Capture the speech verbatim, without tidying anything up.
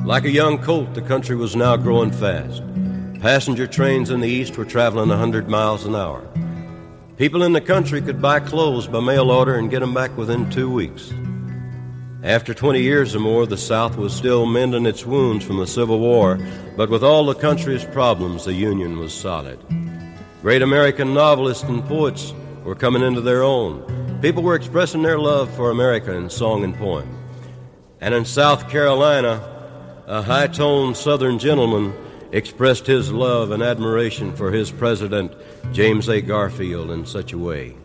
Like a young colt, the country was now growing fast. Passenger trains in the east were traveling one hundred miles an hour. People in the country could buy clothes by mail order and get them back within two weeks. After twenty years or more, the South was still mending its wounds from the Civil War, but with all the country's problems, the Union was solid. Great American novelists and poets were coming into their own. People were expressing their love for America in song and poem. And in South Carolina, a high-toned Southern gentleman expressed his love and admiration for his president, James A. Garfield, in such a way.